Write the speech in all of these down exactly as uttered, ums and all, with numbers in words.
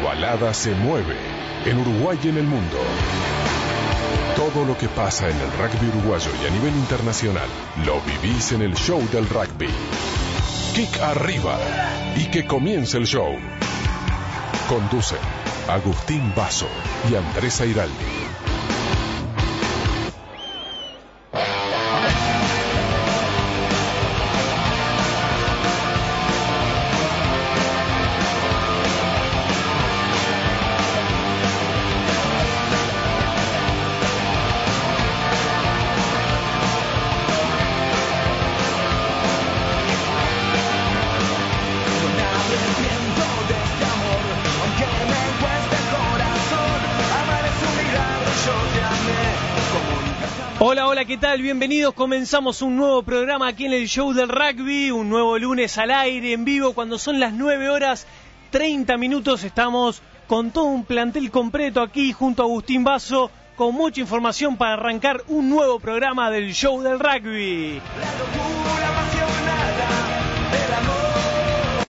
balada se mueve en Uruguay y en el mundo. Todo lo que pasa en el rugby uruguayo y a nivel internacional lo vivís en el show del rugby. Kick arriba y que comience el show. Conducen Agustín Basso y Andrés Airaldi. Hola, hola, ¿qué tal? Bienvenidos, comenzamos un nuevo programa aquí en el show del rugby, un nuevo lunes al aire, en vivo, cuando son las nueve horas treinta minutos, estamos con todo un plantel completo aquí junto a Agustín Basso, con mucha información para arrancar un nuevo programa del show del rugby. La locura apasionada del amor,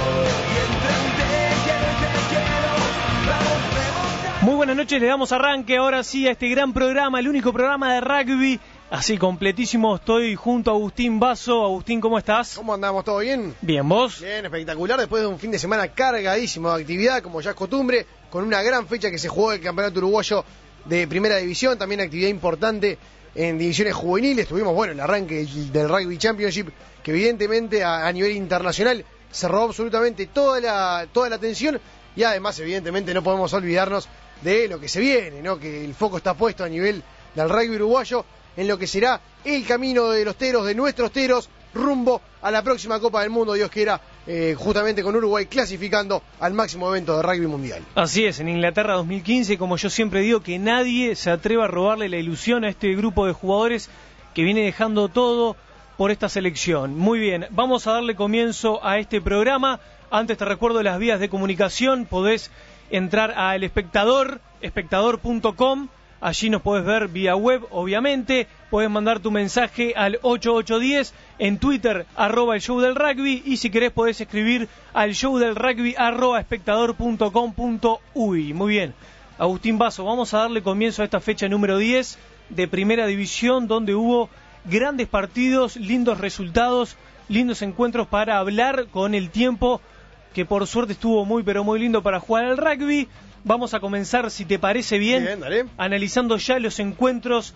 y entre un te quiero y te quiero, vamos remontar. Muy buenas noches, le damos arranque ahora sí a este gran programa, el único programa de rugby, así completísimo. Estoy junto a Agustín Basso. Agustín, ¿cómo estás? ¿Cómo andamos? ¿Todo bien? Bien, ¿vos? Bien, espectacular, después de un fin de semana cargadísimo de actividad, como ya es costumbre, con una gran fecha que se jugó el Campeonato Uruguayo de Primera División, también actividad importante en divisiones juveniles. Tuvimos, bueno, el arranque del Rugby Championship, que evidentemente a, a nivel internacional se robó absolutamente toda la, toda la atención, y además evidentemente no podemos olvidarnos de lo que se viene, ¿no? Que el foco está puesto a nivel del rugby uruguayo en lo que será el camino de los teros, de nuestros teros, rumbo a la próxima Copa del Mundo, Dios quiera, eh, justamente con Uruguay clasificando al máximo evento de rugby mundial. Así es, en Inglaterra dos mil quince, como yo siempre digo, que nadie se atreva a robarle la ilusión a este grupo de jugadores que viene dejando todo por esta selección. Muy bien, vamos a darle comienzo a este programa. Antes te recuerdo las vías de comunicación, podés entrar a El Espectador, espectador punto com, allí nos podés ver vía web, obviamente, podés mandar tu mensaje al ocho ocho uno cero, en Twitter, arroba el show del rugby, y si querés podés escribir al show del rugby, arroba espectador punto com punto uy. Muy bien, Agustín Basso, vamos a darle comienzo a esta fecha número diez de Primera División, donde hubo grandes partidos, lindos resultados, lindos encuentros para hablar con el tiempo, que por suerte estuvo muy pero muy lindo para jugar al rugby. Vamos a comenzar, si te parece bien, bien, dale. Analizando ya los encuentros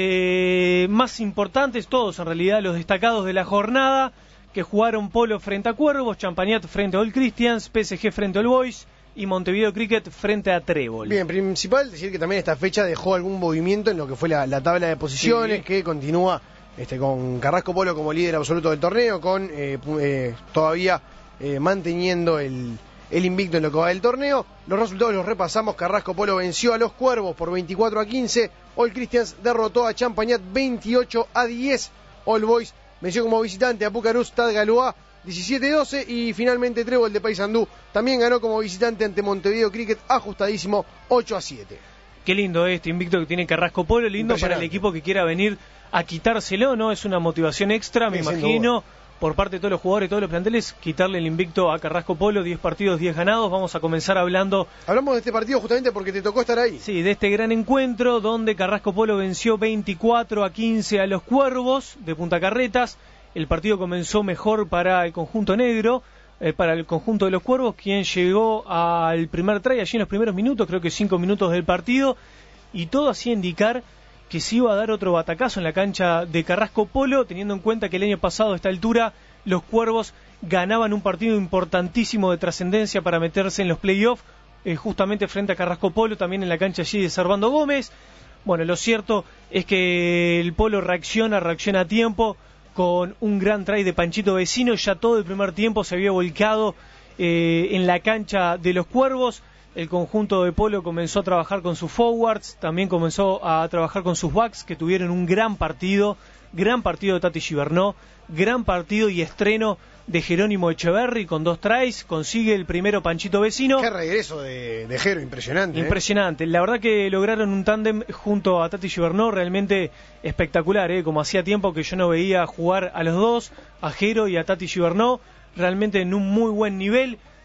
eh, más importantes, todos en realidad los destacados de la jornada, que jugaron Polo frente a Cuervos, Champagnat frente a All Christians, P S G frente a All Boys y Montevideo Cricket frente a Trébol. Bien, principal decir que también esta fecha dejó algún movimiento en lo que fue la, la tabla de posiciones, sí, que continúa este, con Carrasco Polo como líder absoluto del torneo, con eh, eh, todavía eh, manteniendo el... el invicto en lo que va del torneo. Los resultados los repasamos. Carrasco Polo venció a los Cuervos por veinticuatro a quince. All Christians derrotó a Champagnat veintiocho a diez. All Boys venció como visitante a Pucaruz Stade Galois diecisiete a doce. Y finalmente Trébol de Paysandú también ganó como visitante ante Montevideo Cricket ajustadísimo ocho a siete. Qué lindo este invicto que tiene Carrasco Polo. Lindo para el equipo que quiera venir a quitárselo, ¿no? Es una motivación extra, me sí, imagino, por parte de todos los jugadores y todos los planteles, quitarle el invicto a Carrasco Polo. Diez partidos, diez ganados. Vamos a comenzar hablando... Hablamos de este partido justamente porque te tocó estar ahí. Sí, de este gran encuentro donde Carrasco Polo venció veinticuatro a quince a los Cuervos de Punta Carretas. El partido comenzó mejor para el conjunto negro, eh, para el conjunto de los Cuervos, quien llegó al primer try allí en los primeros minutos, creo que cinco minutos del partido, y todo hacía indicar que se iba a dar otro batacazo en la cancha de Carrasco Polo, teniendo en cuenta que el año pasado a esta altura los Cuervos ganaban un partido importantísimo de trascendencia para meterse en los playoffs, eh, justamente frente a Carrasco Polo, también en la cancha allí de Servando Gómez. Bueno, lo cierto es que el Polo reacciona, reacciona a tiempo, con un gran try de Panchito Vecino. Ya todo el primer tiempo se había volcado eh, en la cancha de los Cuervos. El conjunto de Polo comenzó a trabajar con sus forwards, también comenzó a trabajar con sus backs, que tuvieron un gran partido, gran partido de Tati Gibernó, gran partido y estreno de Jerónimo Echeverri con dos tries, consigue el primero Panchito Vecino. Qué regreso de, de Jero, impresionante. Impresionante, ¿eh? La verdad que lograron un tándem junto a Tati Gibernó realmente espectacular, ¿eh? Como hacía tiempo que yo no veía jugar a los dos, a Jero y a Tati Gibernó, realmente en un muy buen nivel.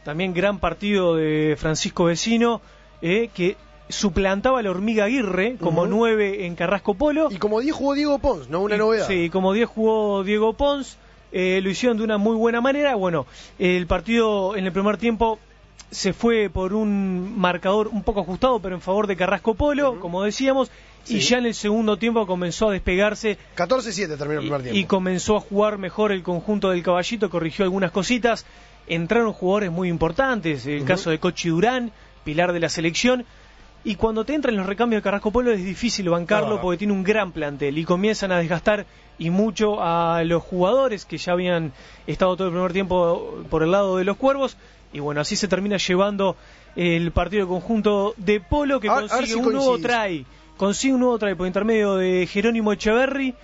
también gran partido de Francisco Vecino, eh, que suplantaba a la Hormiga Aguirre como Uh-huh. nueve en Carrasco Polo. Y como diez jugó Diego Pons, no una Y- novedad. Sí, como diez jugó Diego Pons, eh, lo hicieron de una muy buena manera. Bueno, el partido en el primer tiempo se fue por un marcador un poco ajustado, pero en favor de Carrasco Polo, Uh-huh. como decíamos, Sí. y ya en el segundo tiempo comenzó a despegarse catorce siete terminó el primer y, tiempo. y comenzó a jugar mejor el conjunto del Caballito, corrigió algunas cositas, entraron jugadores muy importantes, el Ujú. caso de Cochi Durán, pilar de la selección, y cuando te entran los recambios de Carrasco Polo es difícil bancarlo No. porque tiene un gran plantel y comienzan a desgastar y mucho a los jugadores que ya habían estado todo el primer tiempo por el lado de los Cuervos, y bueno, así se termina llevando el partido de conjunto de Polo, que A- a ver consigue si un nuevo coincidís. try, consigue un nuevo try por intermedio de Jerónimo Echeverry,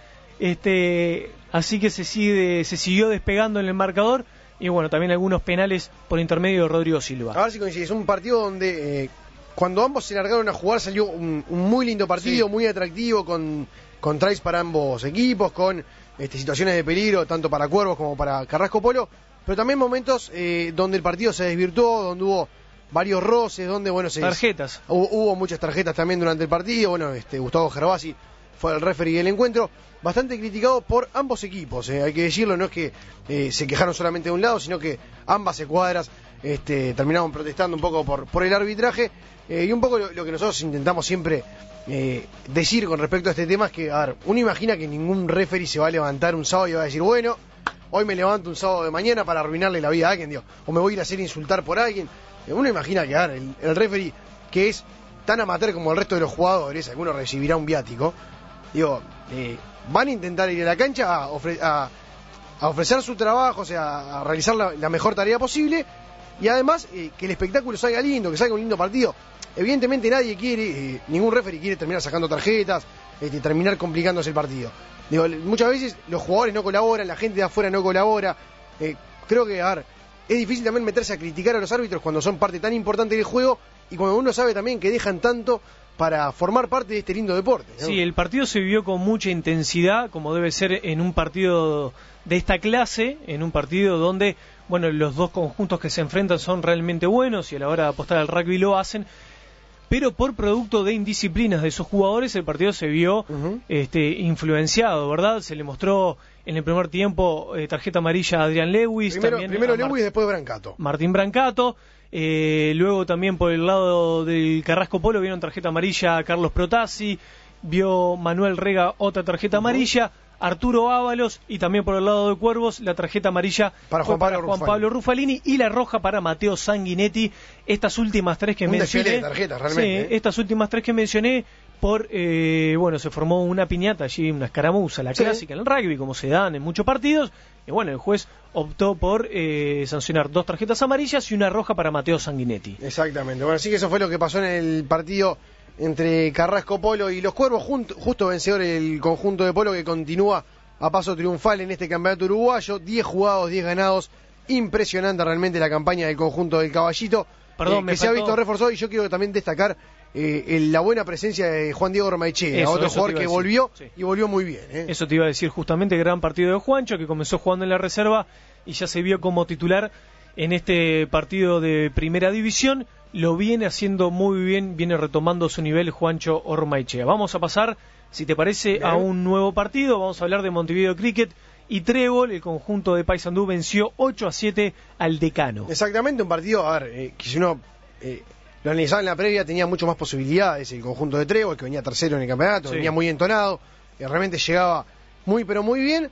este, así que se sigue, se siguió despegando en el marcador, y bueno, también algunos penales por intermedio de Rodrigo Silva. A ver si coincides, un partido donde eh, cuando ambos se largaron a jugar salió un, un muy lindo partido, Sí. muy atractivo, con, con tries para ambos equipos, con este, situaciones de peligro, tanto para Cuervos como para Carrasco Polo, pero también momentos eh, donde el partido se desvirtuó, donde hubo varios roces, donde bueno se Tarjetas. Hubo, hubo muchas tarjetas también durante el partido. Bueno, este Gustavo Gervasi fue el referee del encuentro, bastante criticado por ambos equipos, eh, hay que decirlo, no es que eh, se quejaron solamente de un lado, sino que ambas escuadras este, terminaron protestando un poco por, por el arbitraje, eh, y un poco lo, lo que nosotros intentamos siempre eh, decir con respecto a este tema es que, a ver, uno imagina que ningún referee se va a levantar un sábado y va a decir, bueno, hoy me levanto un sábado de mañana para arruinarle la vida a alguien, digo, o me voy a ir a hacer insultar por alguien. Uno imagina que, a ver, el, el referee, que es tan amateur como el resto de los jugadores, alguno recibirá un viático, digo, eh, van a intentar ir a la cancha a, ofre- a, a ofrecer su trabajo, o sea, a realizar la, la mejor tarea posible, y además eh, que el espectáculo salga lindo, que salga un lindo partido. Evidentemente nadie quiere, eh, ningún referee quiere terminar sacando tarjetas, este, terminar complicándose el partido. Digo, muchas veces los jugadores no colaboran, la gente de afuera no colabora. Eh, creo que, a ver, es difícil también meterse a criticar a los árbitros cuando son parte tan importante del juego y cuando uno sabe también que dejan tanto para formar parte de este lindo deporte, ¿no? Sí, el partido se vivió con mucha intensidad, como debe ser en un partido de esta clase, en un partido donde, bueno, los dos conjuntos que se enfrentan son realmente buenos y a la hora de apostar al rugby lo hacen, pero por producto de indisciplinas de esos jugadores el partido se vio Ujú. este, influenciado, ¿verdad? Se le mostró en el primer tiempo eh, tarjeta amarilla a Adrián Lewis, Primero, también primero a Mar- Lewis, después Brancato. Martín Brancato, eh, luego también por el lado del Carrasco Polo vieron tarjeta amarilla a Carlos Protasi, vio Manuel Rega otra tarjeta amarilla, Arturo Ábalos, y también por el lado de Cuervos la tarjeta amarilla Para fue Juan Pablo Juan Rufalini. Pablo Rufalini y la roja para Mateo Sanguinetti. Estas últimas tres que Un desfile mencioné, de tarjetas, realmente, sí, ¿eh? estas últimas tres que mencioné por, eh, bueno, se formó una piñata allí, una escaramuza, la Sí. clásica en el rugby, como se dan en muchos partidos, y bueno, el juez optó por eh, sancionar dos tarjetas amarillas y una roja para Mateo Sanguinetti. Exactamente. Bueno, así que eso fue lo que pasó en el partido entre Carrasco Polo y los Cuervos. Junto, justo vencedor el conjunto de Polo, que continúa a paso triunfal en este campeonato uruguayo. diez jugados, diez ganados. Impresionante realmente la campaña del conjunto del Caballito. Perdón, eh, me que se ha faltó- visto reforzado, y yo quiero también destacar eh, el- la buena presencia de Juan Diego Ormaechea, Eso, otro eso te jugador iba a que decir. volvió Sí. y volvió muy bien. ¿eh? Eso te iba a decir justamente, gran partido de Juancho, que comenzó jugando en la reserva y ya se vio como titular en este partido de primera división. Lo viene haciendo muy bien, viene retomando su nivel Juancho Ormaechea. Vamos a pasar, si te parece, Bien. a un nuevo partido. Vamos a hablar de Montevideo Cricket y Trébol. El conjunto de Paysandú venció ocho a siete al Decano. Exactamente, un partido, a ver, eh, que si uno eh, lo analizaba en la previa, tenía mucho más posibilidades el conjunto de Trébol, que venía tercero en el campeonato, Sí. venía muy entonado, que realmente llegaba muy pero muy bien.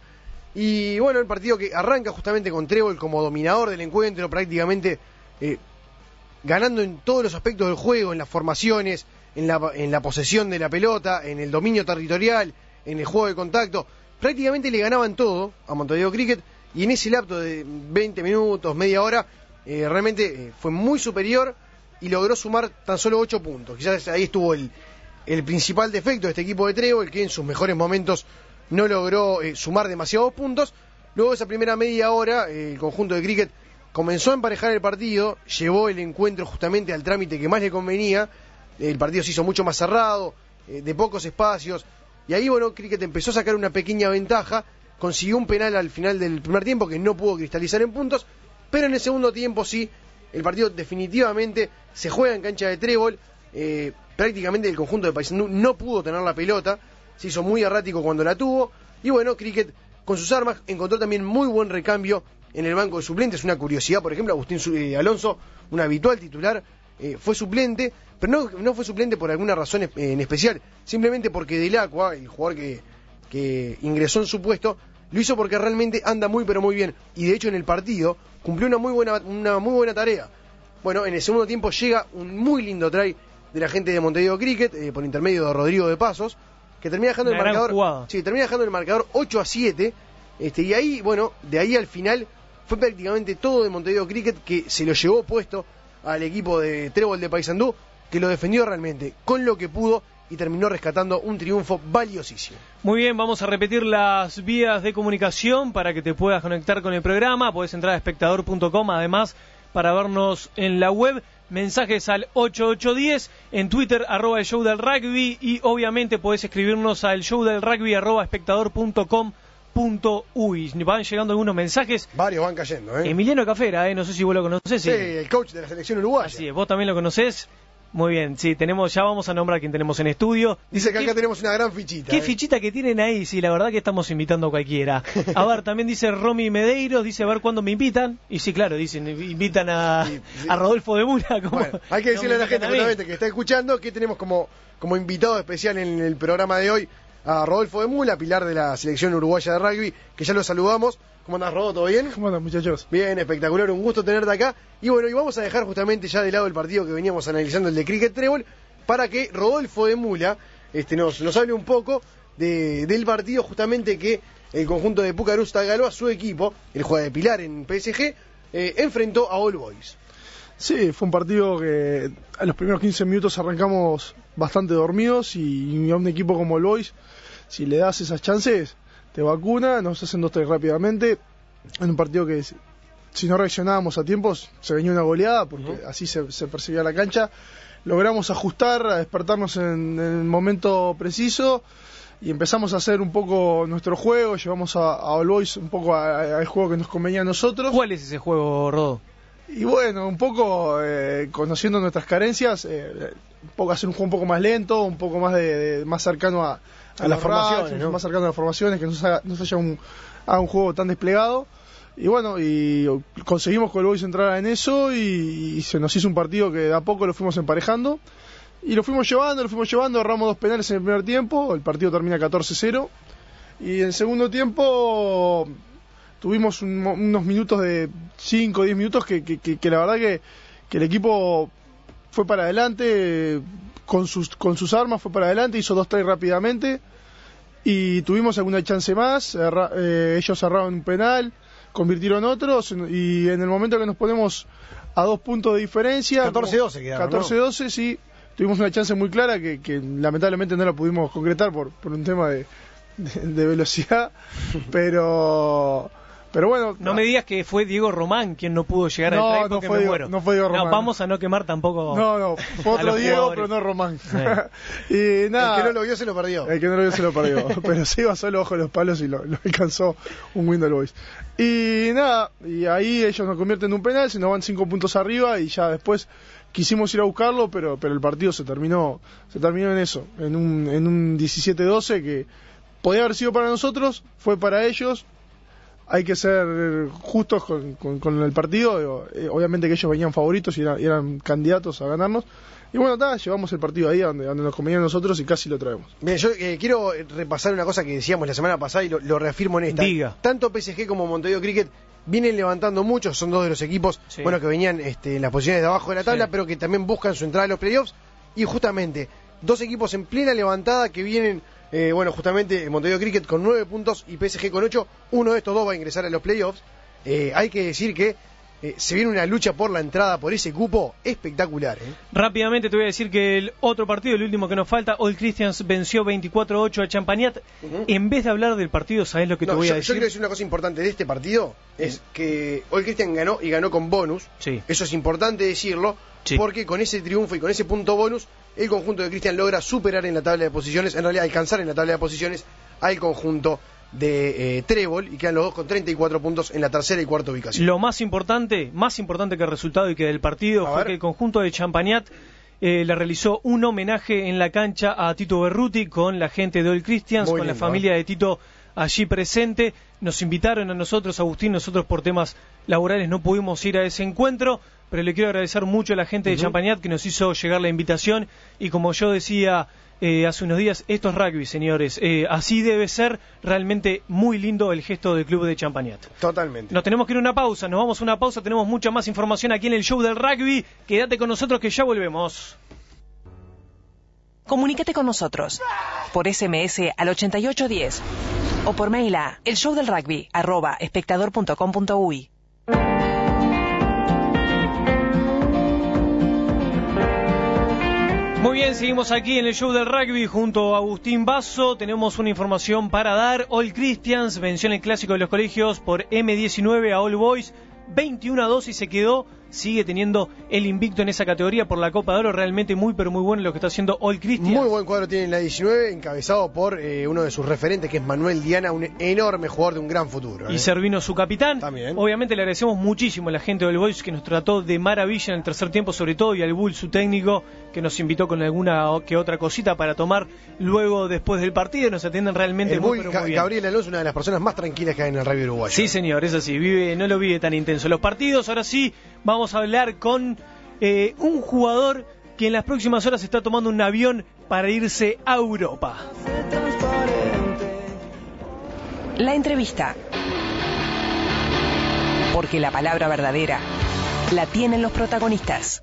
Y bueno, el partido que arranca justamente con Trébol como dominador del encuentro, prácticamente eh, ganando en todos los aspectos del juego, en las formaciones, en la, en la posesión de la pelota, en el dominio territorial, en el juego de contacto. Prácticamente le ganaban todo a Montevideo Cricket, y en ese lapso de veinte minutos, media hora, eh, realmente eh, fue muy superior y logró sumar tan solo ocho puntos. Quizás ahí estuvo el, el principal defecto de este equipo de Trébol, que en sus mejores momentos no logró eh, sumar demasiados puntos. Luego de esa primera media hora, eh, el conjunto de Cricket comenzó a emparejar el partido, llevó el encuentro justamente al trámite que más le convenía. El partido se hizo mucho más cerrado, eh, de pocos espacios, y ahí, bueno, Cricket empezó a sacar una pequeña ventaja, consiguió un penal al final del primer tiempo que no pudo cristalizar en puntos, pero en el segundo tiempo sí El partido definitivamente se juega en cancha de trébol. Eh, prácticamente el conjunto de Paysandú no pudo tener la pelota, se hizo muy errático cuando la tuvo. Y bueno, Cricket con sus armas encontró también muy buen recambio en el banco de suplentes. Una curiosidad, por ejemplo, Agustín eh, Alonso, un habitual titular, eh, fue suplente, pero no, no fue suplente por alguna razón eh, en especial, simplemente porque Delacqua, el jugador que, que ingresó en su puesto, lo hizo porque realmente anda muy pero muy bien, y de hecho en el partido cumplió una muy buena, una muy buena tarea. Bueno, en el segundo tiempo llega un muy lindo try de la gente de Montevideo Cricket, eh, por intermedio de Rodrigo de Pasos, que termina dejando una el marcador jugada. sí, termina dejando el marcador ocho a siete, este, y ahí, bueno, de ahí al final fue prácticamente todo de Montevideo Cricket que se lo llevó puesto al equipo de Trébol de Paysandú, que lo defendió realmente con lo que pudo y terminó rescatando un triunfo valiosísimo. Muy bien, vamos a repetir las vías de comunicación para que te puedas conectar con el programa. Podés entrar a espectador punto com, además, para vernos en la web. Mensajes al ocho ocho uno cero, en Twitter, arroba el show del rugby, y obviamente podés escribirnos al show del rugby, arroba espectador punto com punto uy. Van llegando algunos mensajes. Varios van cayendo, ¿eh? Emiliano Cafera, ¿eh? No sé si vos lo conocés. Sí, el coach de la selección uruguaya. Así es, vos también lo conocés. Muy bien, sí, tenemos, ya vamos a nombrar a quien tenemos en estudio. Dice que acá ¿Qué, tenemos una gran fichita. ¿Qué ¿eh? fichita que tienen ahí? Sí, la verdad que estamos invitando a cualquiera. A ver, también dice Romy Medeiros, dice a ver cuándo me invitan. Y sí, claro, dicen, invitan a, Sí, sí. a Rodolfo de Mula. Como, Bueno, hay que no decirle me a la invitan gente a mí. justamente que está escuchando que tenemos como, como invitado especial en el programa de hoy a Rodolfo de Mula, pilar de la selección uruguaya de rugby, que ya lo saludamos. ¿Cómo andás, Rodolfo? ¿Todo bien? ¿Cómo andan, muchachos? Bien, espectacular, un gusto tenerte acá. Y bueno, y vamos a dejar justamente ya de lado el partido que veníamos analizando, el de Cricket Trébol, para que Rodolfo de Mula este, nos, nos hable un poco de, del partido justamente que el conjunto de Pucarú Tagaloa, su equipo, el juega de pilar en P S G, eh, enfrentó a All Boys. Sí, fue un partido que a los primeros quince minutos arrancamos bastante dormidos y a un equipo como el Boys, si le das esas chances, te vacuna, nos hacen dos tres rápidamente. En un partido que si no reaccionábamos a tiempo se venía una goleada, porque uh-huh. así se, se percibía la cancha. Logramos ajustar, a despertarnos en, en el momento preciso y empezamos a hacer un poco nuestro juego. Llevamos a, a All Boys un poco al juego que nos convenía a nosotros. ¿Cuál es ese juego, Rodo? Y bueno, un poco eh, conociendo nuestras carencias, eh, un poco hacer un juego un poco más lento, un poco más de, de más cercano a, a, a las formaciones, racks, ¿no? Más cercano a las formaciones, que no se haga, no se haya un, a un juego tan desplegado. Y bueno, y conseguimos que el Boys entrara en eso y, y se nos hizo un partido que de a poco lo fuimos emparejando y lo fuimos llevando, lo fuimos llevando, agarramos dos penales en el primer tiempo, el partido termina catorce cero y en el segundo tiempo tuvimos un, unos minutos de cinco o diez minutos que, que, que, que la verdad que, que el equipo fue para adelante con sus, con sus armas, fue para adelante, hizo dos tres rápidamente y tuvimos alguna chance más, erra, eh, ellos cerraron un penal, convirtieron otros y en el momento que nos ponemos a dos puntos de diferencia, catorce doce quedaron, catorce doce, ¿no? Sí, tuvimos una chance muy clara que, que lamentablemente no la pudimos concretar por, por un tema de, de, de velocidad, pero pero bueno. No me digas que fue Diego Román quien no pudo llegar no, al try no porque fue me Diego, muero. no fue Diego Román. No, vamos a no quemar tampoco. No, no, fue otro Diego, pero no Román. Eh. Y nada. El que no lo vio se lo perdió. El que no lo vio se lo perdió. Pero se iba solo bajo los palos y lo, lo alcanzó un Windle Boys. Y nada, y ahí ellos nos convierten en un penal, se nos van cinco puntos arriba y ya después quisimos ir a buscarlo, pero pero el partido se terminó se terminó en eso, en un en un diecisiete doce que podía haber sido para nosotros, fue para ellos. Hay que ser justos con, con, con el partido, eh, obviamente que ellos venían favoritos y eran, eran candidatos a ganarnos. Y bueno, ta, llevamos el partido ahí donde, donde nos convenía a nosotros y casi lo traemos. Bien, yo eh, quiero repasar una cosa que decíamos la semana pasada y lo, lo reafirmo en esta. Diga. Tanto P S G como Montevideo Cricket vienen levantando mucho, son dos de los equipos sí. bueno que venían este, en las posiciones de abajo de la tabla, sí. pero que también buscan su entrada a los playoffs. Y justamente, dos equipos en plena levantada que vienen, eh, bueno, justamente Montevideo Cricket con nueve puntos y P S G con ocho. Uno de estos dos va a ingresar a los playoffs. Eh, hay que decir que Eh, se viene una lucha por la entrada por ese cupo espectacular. ¿eh? Rápidamente te voy a decir que el otro partido, el último que nos falta, All Christians venció veinticuatro a ocho a Champagnat. Uh-huh. En vez de hablar del partido, ¿sabés lo que no, te voy yo, a decir? Yo quiero decir una cosa importante de este partido, es que All Christian ganó y ganó con bonus. Sí. Eso es importante decirlo, sí. porque con ese triunfo y con ese punto bonus, el conjunto de Christian logra superar en la tabla de posiciones, en realidad alcanzar en la tabla de posiciones al conjunto de eh, Trébol y quedan los dos con treinta y cuatro puntos en la tercera y cuarta ubicación. Lo más importante, más importante que el resultado y que del partido A fue ver. que el conjunto de Champagnat eh, le realizó un homenaje en la cancha a Tito Berruti con la gente de All Christians, Muy con la lindo, familia de Tito allí presente. Nos invitaron a nosotros, Agustín, nosotros por temas laborales no pudimos ir a ese encuentro, pero le quiero agradecer mucho a la gente de Uh-huh. Champagnat que nos hizo llegar la invitación y como yo decía eh, hace unos días, esto es rugby, señores, eh, así debe ser. Realmente muy lindo el gesto del club de Champagnat. Totalmente. Nos tenemos que ir a una pausa, nos vamos a una pausa, tenemos mucha más información aquí en el show del rugby. Quédate con nosotros que ya volvemos. Comunícate con nosotros por ese eme ese al ochenta y ocho diez o por mail a el show del rugby arroba espectador punto com punto uy. Muy bien, seguimos aquí en el show del rugby junto a Agustín Basso. Tenemos una información para dar. All Christians venció en el clásico de los colegios por eme diecinueve a All Boys veintiuno a dos y se quedó, sigue teniendo el invicto en esa categoría por la Copa de Oro. Realmente muy pero muy bueno lo que está haciendo All Christians. Muy buen cuadro tiene en la diecinueve, encabezado por eh, uno de sus referentes, que es Manuel Diana, un enorme jugador de un gran futuro. ¿eh? Y Servino su capitán. También. Obviamente le agradecemos muchísimo a la gente del Boys que nos trató de maravilla en el tercer tiempo, sobre todo, y al Bull, su técnico, que nos invitó con alguna que otra cosita para tomar luego después del partido. Nos atienden realmente El muy, Bull, pero Ga- muy bien. Gabriel Alonso, una de las personas más tranquilas que hay en el rugby uruguayo. Sí, señor, es así, vive, no lo vive tan intenso. Los partidos, ahora sí, vamos a hablar con eh, un jugador que en las próximas horas está tomando un avión para irse a Europa. La entrevista. Porque la palabra verdadera la tienen los protagonistas.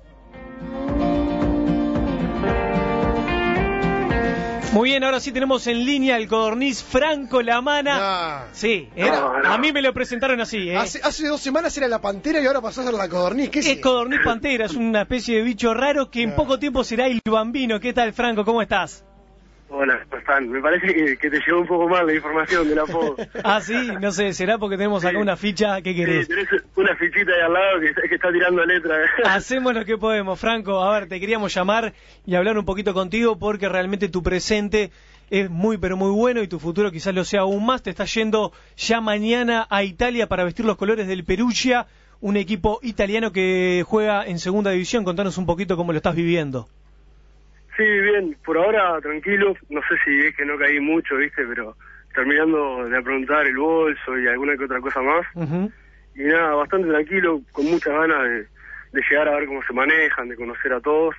Muy bien, ahora sí tenemos en línea el codorniz Franco Lamana. Ah. Sí, ¿eh? No, no. A mí me lo presentaron así, ¿eh? Hace, hace dos semanas era la pantera y ahora pasó a ser la codorniz. ¿Qué es? Es codorniz pantera, es una especie de bicho raro que en Ah. poco tiempo será el bambino. ¿Qué tal, Franco? ¿Cómo estás? Hola, ¿cómo están? Me parece que, que te llegó un poco mal la información del apodo. Ah, sí, no sé, será porque tenemos acá Sí. una ficha. ¿Qué Sí, querés? tenés una fichita ahí al lado que, que está tirando letra. Hacemos lo que podemos, Franco. A ver, te queríamos llamar y hablar un poquito contigo porque realmente tu presente es muy pero muy bueno y tu futuro quizás lo sea aún más. Te estás yendo ya mañana a Italia para vestir los colores del Perugia, un equipo italiano que juega en segunda división. Contanos un poquito cómo lo estás viviendo. Sí, bien, por ahora tranquilo. No sé si es que no caí mucho, ¿viste? Pero terminando de preguntar el bolso y alguna que otra cosa más. Uh-huh. Y nada, bastante tranquilo, con muchas ganas de, de llegar a ver cómo se manejan, de conocer a todos.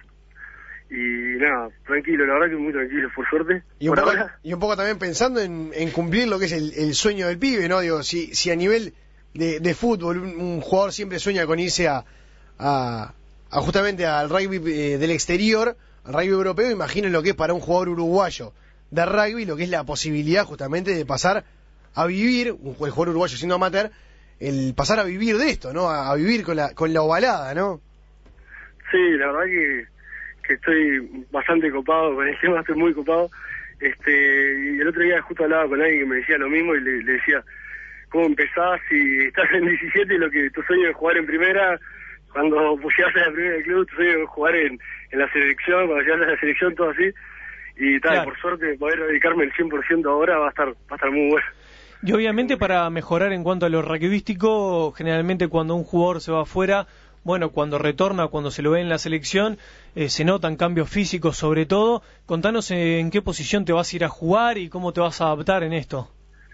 Y nada, tranquilo, la verdad que muy tranquilo, por suerte. Y un, por poco, ahora. y un poco también pensando en, en cumplir lo que es el, el sueño del pibe, ¿no? Digo, si, si a nivel de, de fútbol un, un jugador siempre sueña con irse a, a, a justamente al rugby eh, del exterior, al rugby europeo, imaginen lo que es para un jugador uruguayo de rugby, lo que es la posibilidad justamente de pasar a vivir, un, el jugador uruguayo siendo amateur, el pasar a vivir de esto, ¿no? A, a vivir con la, con la ovalada, ¿no? Sí, la verdad que, que estoy bastante copado, con el tema estoy muy copado. Este, y el otro día justo hablaba con alguien que me decía lo mismo y le, le decía, ¿cómo empezás si estás en diecisiete y lo que tu sueño es jugar en primera? Cuando pues, llegas a la primera del club, tu sueño es jugar en, en la selección, cuando llegas a la selección, todo así. Y tal, Claro. por suerte, poder dedicarme el cien por ciento ahora va a estar va a estar muy bueno. Y obviamente para mejorar en cuanto a lo rugbyístico, generalmente cuando un jugador se va afuera, bueno, cuando retorna, cuando se lo ve en la selección, eh, se notan cambios físicos sobre todo. Contanos eh, en qué posición te vas a ir a jugar y cómo te vas a adaptar en esto.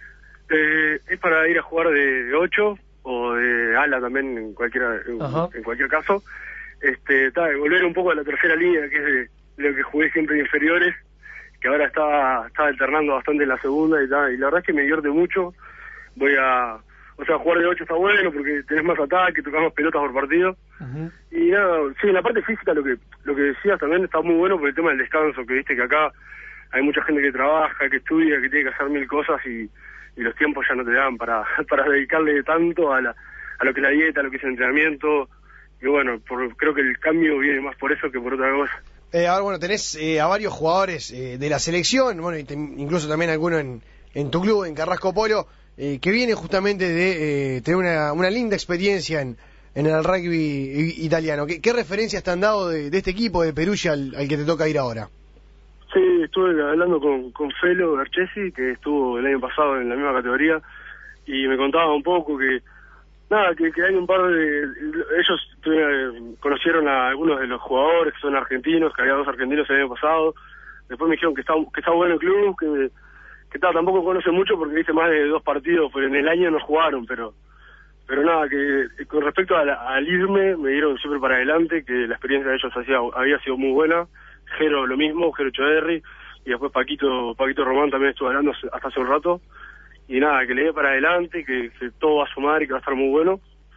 Eh, es para ir a jugar de ocho o de ala también en cualquier en, Ajá. en cualquier caso. Este, ta, volver un poco a la tercera línea, que es de, de lo que jugué siempre en inferiores, que ahora estaba estaba alternando bastante en la segunda y tal, y la verdad es que me divierte mucho. Voy a, o sea, jugar de ocho está bueno porque tenés más ataque, tocas más pelotas por partido. Uh-huh. Y nada, sí, en la parte física lo que lo que decías también está muy bueno por el tema del descanso, que viste que acá hay mucha gente que trabaja, que estudia, que tiene que hacer mil cosas y, y los tiempos ya no te dan para, para dedicarle tanto a la, a lo que es la dieta, a lo que es el entrenamiento. Y bueno, por, creo que el cambio viene más por eso que por otra cosa. Eh, ahora, bueno, tenés eh, a varios jugadores eh, de la selección, bueno, y te- incluso también alguno en, en tu club, en Carrasco Polo, eh, que viene justamente de eh, tener una, una linda experiencia en, en el rugby i- italiano. ¿Qué, qué referencias te han dado de, de este equipo de Perugia al, al que te toca ir ahora? Sí, estuve hablando con, con Felo Garchesi, que estuvo el año pasado en la misma categoría, y me contaba un poco que, nada, que, que hay un par de... Ellos tuvieron, conocieron a algunos de los jugadores que son argentinos, que había dos argentinos el año pasado, después me dijeron que está, que está bueno el club, que, que tal, tampoco conoce mucho porque viste más de dos partidos, pero en el año no jugaron, pero... Pero nada, que con respecto a la, al irme, me dieron siempre para adelante, que la experiencia de ellos hacía, había sido muy buena. Jero lo mismo, Jero Choderri, y después Paquito Paquito Román también estuvo hablando hasta hace un rato. Y nada, que le dé para adelante, que, que todo va a sumar y que va a estar muy bueno.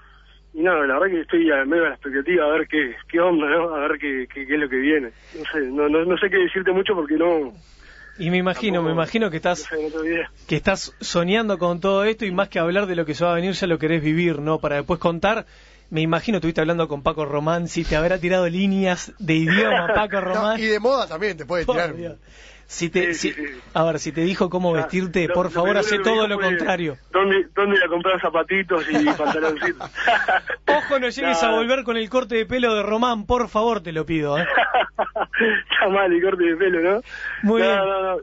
Y nada, la verdad que estoy a medio de la expectativa a ver qué, qué onda, ¿no? A ver qué, qué, qué es lo que viene. No sé, no, no, no sé qué decirte mucho porque no... Y me imagino, Tampoco, me imagino que estás no sé, no tengo idea. que estás soñando con todo esto y más que hablar de lo que se va a venir ya lo querés vivir, ¿no? Para después contar. Me imagino, estuviste hablando con Paco Román, si te habrá tirado líneas de idioma Paco Román. No, y de moda también te puede Por tirar. Dios. Si te, Sí, si- sí, sí. A ver, si te dijo cómo Ah, vestirte, lo- por lo favor, primero hace que me todo dijo lo fue, contrario. ¿Dónde, dónde ir a comprar zapatitos y pantaloncitos? Ojo, no llegues No. a volver con el corte de pelo de Román, por favor, te lo pido, ¿eh? Está mal el corte de pelo, ¿no? Muy no, bien. No, no,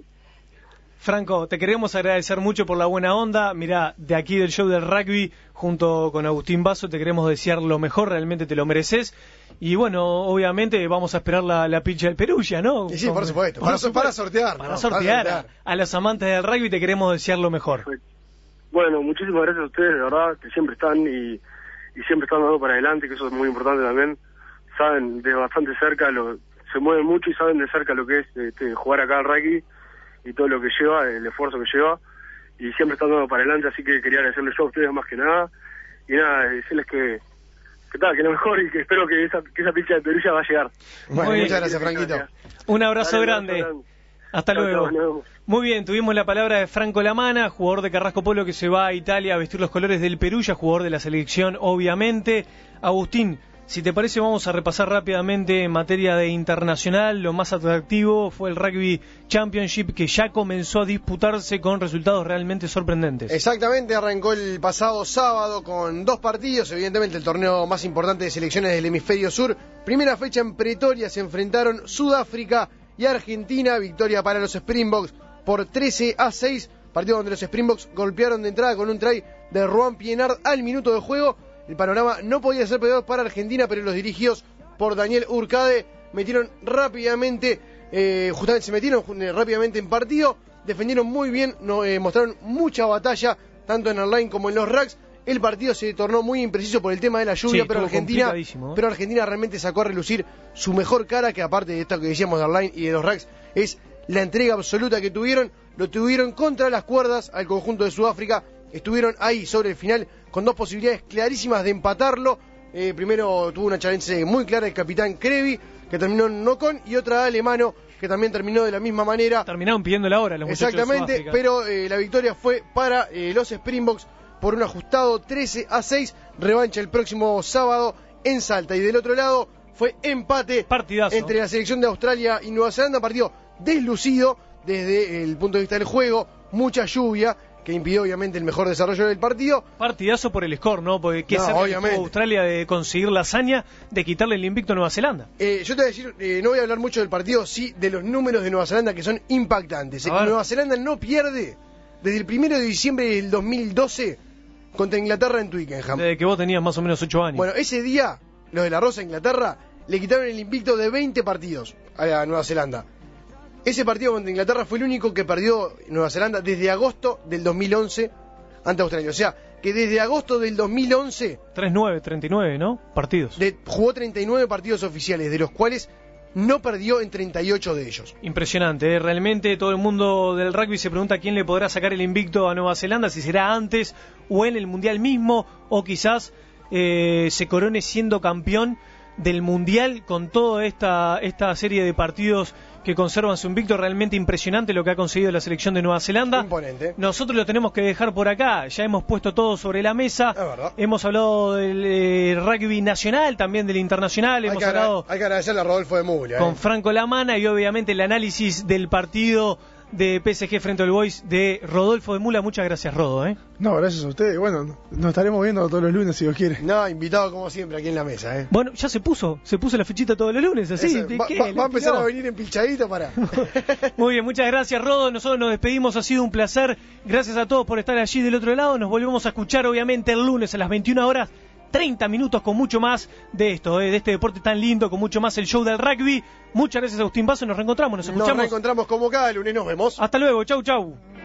Franco, te queremos agradecer mucho por la buena onda. Mirá, de aquí del show del rugby, junto con Agustín Basso, te queremos desear lo mejor, realmente te lo mereces. Y bueno, obviamente vamos a esperar la, la pincha del Perugia, ¿no? Y sí, por supuesto, Por para, supuesto. para sortear. Para ¿no? sortear, Para a, a los amantes del rugby te queremos desear lo mejor. Perfecto. Bueno, muchísimas gracias a ustedes, de verdad, que siempre están y, y siempre están dando para adelante, que eso es muy importante también. Saben de bastante cerca, lo, se mueven mucho y saben de cerca lo que es este, jugar acá al rugby y todo lo que lleva, el esfuerzo que lleva, y siempre están dando para adelante, así que quería agradecerles yo a ustedes más que nada, y nada, decirles que, que tal, que lo mejor y que espero que esa, que esa pincha de Perugia va a llegar. Bueno, Muy bien. muchas gracias, Franquito. Un abrazo Dale, un grande. abrazo grande. Hasta Chao, luego. chao, nos vemos. Muy bien, tuvimos la palabra de Franco Lamana, jugador de Carrasco Polo que se va a Italia a vestir los colores del Perugia, jugador de la selección, obviamente. Agustín, si te parece, vamos a repasar rápidamente en materia de internacional. Lo más atractivo fue el Rugby Championship, que ya comenzó a disputarse con resultados realmente sorprendentes. Exactamente, arrancó el pasado sábado con dos partidos, evidentemente el torneo más importante de selecciones del hemisferio sur. Primera fecha en Pretoria, se enfrentaron Sudáfrica y Argentina, victoria para los Springboks por trece a seis, partido donde los Springboks golpearon de entrada con un try de Juan Pienard al minuto de juego. El panorama no podía ser peor para Argentina, pero los dirigidos por Daniel Urcade metieron rápidamente, eh, justamente se metieron eh, rápidamente en partido, defendieron muy bien, no, eh, mostraron mucha batalla, tanto en online como en los racks. El partido se tornó muy impreciso por el tema de la lluvia, Sí, pero estuvo Argentina, complicadísimo, ¿eh? pero Argentina realmente sacó a relucir su mejor cara, que aparte de esto que decíamos de online y de los racks, es la entrega absoluta que tuvieron. Lo tuvieron contra las cuerdas al conjunto de Sudáfrica, estuvieron ahí sobre el final con dos posibilidades clarísimas de empatarlo. Eh, primero tuvo una challenge muy clara el capitán Krevi, que terminó en knock-on, y otra alemano que también terminó de la misma manera. Terminaron pidiendo la hora los muchachos de Exactamente, Sudáfrica. pero eh, la victoria fue para eh, los Springboks por un ajustado trece a seis, revancha el próximo sábado en Salta. Y del otro lado fue empate Partidazo. entre la selección de Australia y Nueva Zelanda, partido deslucido desde el punto de vista del juego, mucha lluvia que impidió obviamente el mejor desarrollo del partido. Partidazo por el score, ¿no? Porque qué No, cerca que obviamente. estuvo Australia de conseguir la hazaña de quitarle el invicto a Nueva Zelanda. Eh, yo te voy a decir, eh, no voy a hablar mucho del partido, sí de los números de Nueva Zelanda, que son impactantes. A ver. Nueva Zelanda no pierde desde el primero de diciembre del dos mil doce contra Inglaterra en Twickenham. Desde que vos tenías más o menos ocho años. Bueno, ese día, los de la Rosa Inglaterra le quitaron el invicto de veinte partidos a Nueva Zelanda. Ese partido contra Inglaterra fue el único que perdió Nueva Zelanda desde agosto del dos mil once ante Australia. O sea, que desde agosto del dos mil once tres nueve, treinta y nueve, ¿no? Partidos. de- jugó treinta y nueve partidos oficiales, de los cuales no perdió en treinta y ocho de ellos. Impresionante, ¿eh? Realmente todo el mundo del rugby se pregunta quién le podrá sacar el invicto a Nueva Zelanda, si será antes o en el Mundial mismo, o quizás eh, se corone siendo campeón del Mundial con toda esta, esta serie de partidos que conservan su invicto. Realmente impresionante lo que ha conseguido la selección de Nueva Zelanda. Imponente. Nosotros lo tenemos que dejar por acá, ya hemos puesto todo sobre la mesa, Es verdad. hemos hablado del eh, rugby nacional, también del internacional, Hay hemos que, agra- hablado hay que agradecerle a Rodolfo de Muglia. con eh. Franco Lamana y obviamente el análisis del partido de P S G frente al Boys de Rodolfo de Mula. Muchas gracias, Rodo. ¿eh? No, gracias a ustedes. Bueno, nos estaremos viendo todos los lunes si Dios quiere. No, invitado como siempre aquí en la mesa. ¿eh? Bueno, ya se puso, se puso la fichita todos los lunes, así. Eso, va, ¿qué? va, va a empezar No. a venir empilchadito para... Muy bien, muchas gracias, Rodo. Nosotros nos despedimos, ha sido un placer. Gracias a todos por estar allí del otro lado. Nos volvemos a escuchar, obviamente, el lunes a las veintiuna horas. treinta minutos con mucho más de esto, eh, de este deporte tan lindo, con mucho más el show del rugby. Muchas gracias, Agustín Basso. Nos reencontramos, nos escuchamos. Nos reencontramos como cada lunes. Nos vemos. Hasta luego, chau, chau.